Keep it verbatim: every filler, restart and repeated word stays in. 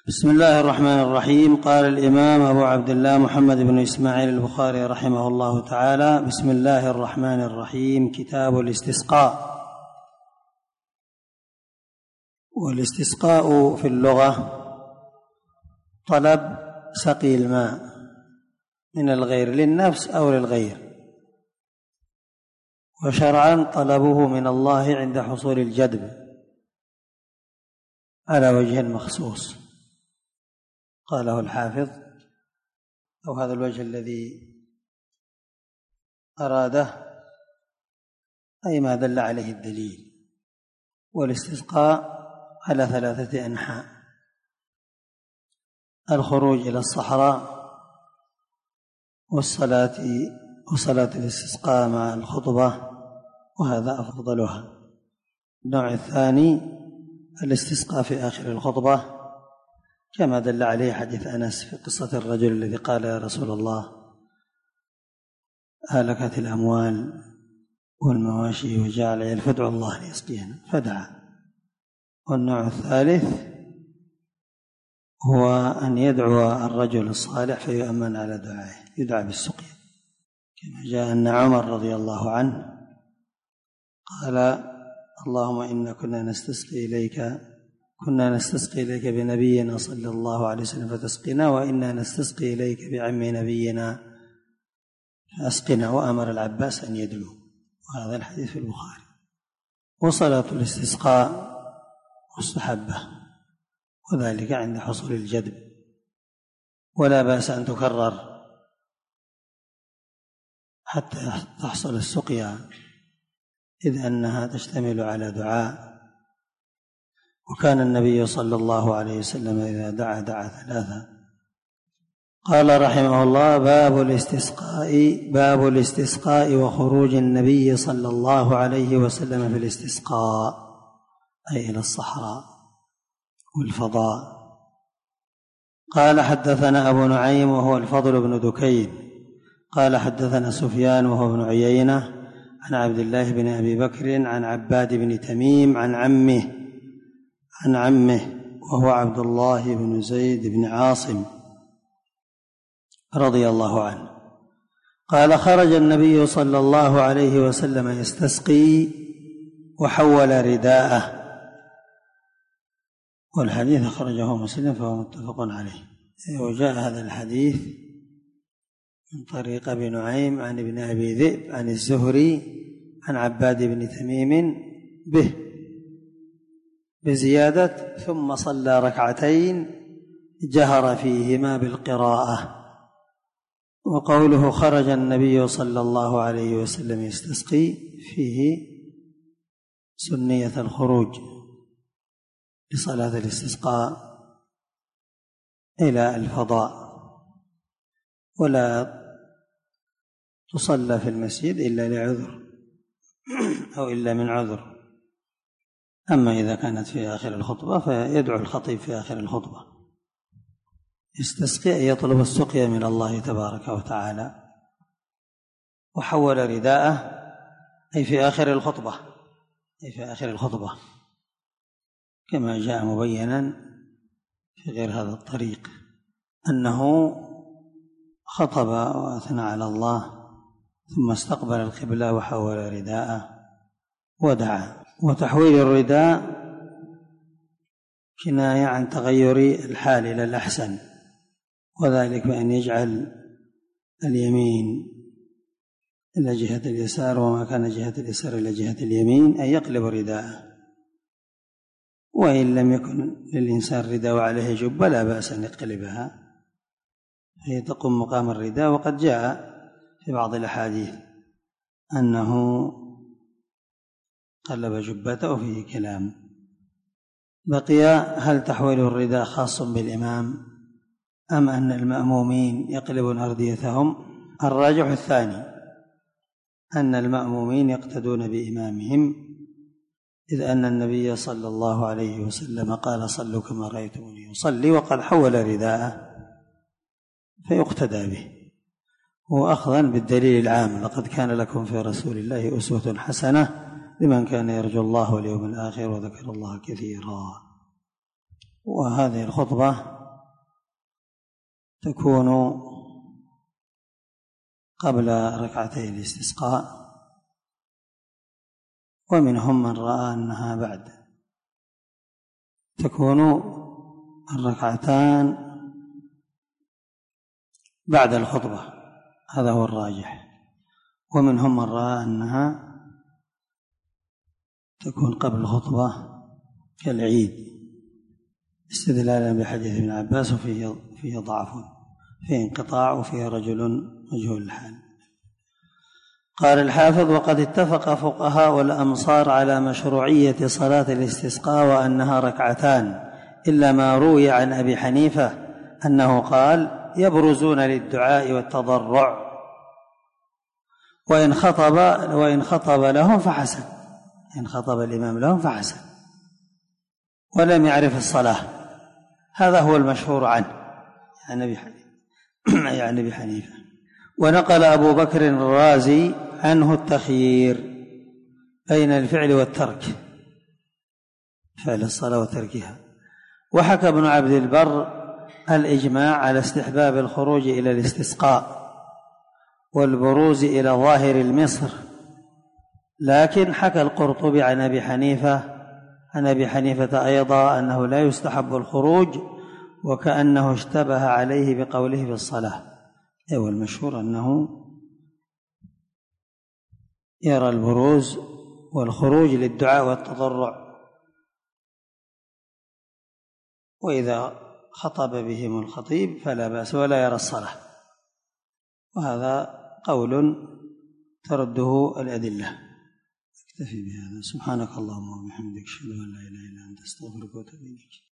بسم الله الرحمن الرحيم. قال الإمام أبو عبد الله محمد بن إسماعيل البخاري رحمه الله تعالى: بسم الله الرحمن الرحيم. كتاب الاستسقاء. والاستسقاء في اللغة طلب سقي الماء من الغير للنفس أو للغير، وشرعا طلبه من الله عند حصول الجدب على وجه مخصوص قاله الحافظ، أو هذا الوجه الذي أراده أي ما دل عليه الدليل. والاستسقاء على ثلاثة أنحاء: الخروج إلى الصحراء، والصلاة وصلاة الاستسقاء مع الخطبة، وهذا أفضلها. النوع الثاني الاستسقاء في آخر الخطبة، كما دل عليه حديث أنس في قصة الرجل الذي قال: يا رسول الله، هلكت الأموال والمواشي وجاء العيال فادعوا الله ليسقينا، فدعا. والنوع الثالث هو أن يدعو الرجل الصالح فيؤمن على دعائه، يدعى بالسقيا، كما جاء أن عمر رضي الله عنه قال: اللهم إنا كنا نستسقي إليك كنا نستسقي إليك بنبينا صلى الله عليه وسلم فتسقنا، وإنا نستسقي إليك بعم نبينا فأسقنا، وأمر العباس أن يدعو. وهذا الحديث في البخاري. وصلاة الاستسقاء مستحبة، وذلك عند حصول الجدب، ولا بأس أن تكرر حتى تحصل السقيا، إذ أنها تشتمل على دعاء. وكان النبي صلى الله عليه وسلم إذا دعا دعا ثلاثة. قال رحمه الله: باب الاستسقاء باب الاستسقاء وخروج النبي صلى الله عليه وسلم في الاستسقاء، أي إلى الصحراء والفضاء. قال: حدثنا أبو نعيم وهو الفضل بن دكين قال: حدثنا سفيان وهو ابن عيينة عن عبد الله بن أبي بكر عن عباد بن تميم عن عمه عن عمه وهو عبد الله بن زيد بن عاصم رضي الله عنه قال: خرج النبي صلى الله عليه وسلم يستسقي وحول رداءه. والحديث أخرجه مسلم فهو متفق عليه. وجاء هذا الحديث من طريق أبي نعيم عن ابن أبي ذئب عن الزهري عن عباد بن تميم به بزيادة: ثم صلى ركعتين جهر فيهما بالقراءة. وقوله خرج النبي صلى الله عليه وسلم يستسقي فيه سنية الخروج لصلاة الاستسقاء إلى الفضاء، ولا تصلى في المسجد إلا لعذر أو إلا من عذر. أما إذا كانت في آخر الخطبة فيدعو الخطيب في آخر الخطبة. يستسقي أن يطلب السقيا من الله تبارك وتعالى. وحول رداءه أي في آخر الخطبة أي في آخر الخطبة كما جاء مبينا في غير هذا الطريق أنه خطب وأثنى على الله ثم استقبل القبلة وحول رداءه ودعا. وتحويل الرداء كناية عن تغير الحال إلى الأحسن، وذلك بأن يجعل اليمين إلى جهة اليسار، وما كان جهة اليسار إلى جهة اليمين، أن يقلب رداءه. وإن لم يكن للإنسان رداء وعليه جبة لا بأس أن يقلبها، هي تقوم مقام الرداء. وقد جاء في بعض الأحاديث أنه قلب جبته فيه كلام. بقي: هل تحويل الرداء خاص بالإمام أم أن المأمومين يقلبون أرديتهم؟ الراجح الثاني، أن المأمومين يقتدون بإمامهم، إذ أن النبي صلى الله عليه وسلم قال: صلوا كما رأيتموني يصلي، وقد حول رداءه فيقتدى به. وأخذا بالدليل العام: لقد كان لكم في رسول الله أسوة حسنة لمن كان يرجو الله واليوم الآخر وذكر الله كثيرا. وهذه الخطبة تكون قبل ركعتي الاستسقاء، ومنهم من رأى أنها بعد، تكون الركعتان بعد الخطبة، هذا هو الراجح. ومنهم من رأى أنها تكون قبل الخطبة كالعيد، استدلالا بحديث ابن عباس، وفيه فيه ضعف، فيه انقطاع، وفيه رجل مجهول الحال. قال الحافظ: وقد اتفق فقهاء الأمصار على مشروعية صلاة الاستسقاء وأنها ركعتان، إلا ما روي عن أبي حنيفة أنه قال: يبرزون للدعاء والتضرع، وإن خطب وإن خطب لهم فحسن، إن خطب الإمام لهم فحسن، ولم يعرف الصلاة. هذا هو المشهور عنه يعني أبي حنيفة. ونقل أبو بكر الرازي عنه التخيير بين الفعل والترك، فعل الصلاة وتركها. وحكى ابن عبد البر الإجماع على استحباب الخروج إلى الاستسقاء والبروز إلى ظاهر المصر، لكن حكى القرطبي عن أبي حنيفة عن أبي حنيفة أيضا أنه لا يستحب الخروج، وكأنه اشتبه عليه بقوله في الصلاة. أيوة، المشهور أنه يرى البروز والخروج للدعاء والتضرع، وإذا خطب بهم الخطيب فلا بأس، ولا يرى الصلاة، وهذا قول ترده الأدلة. اكتفي بهذا. سبحانك اللهم وبحمدك، أشهد أن لا إله إلا أنت، أستغفرك وأتوب إليك.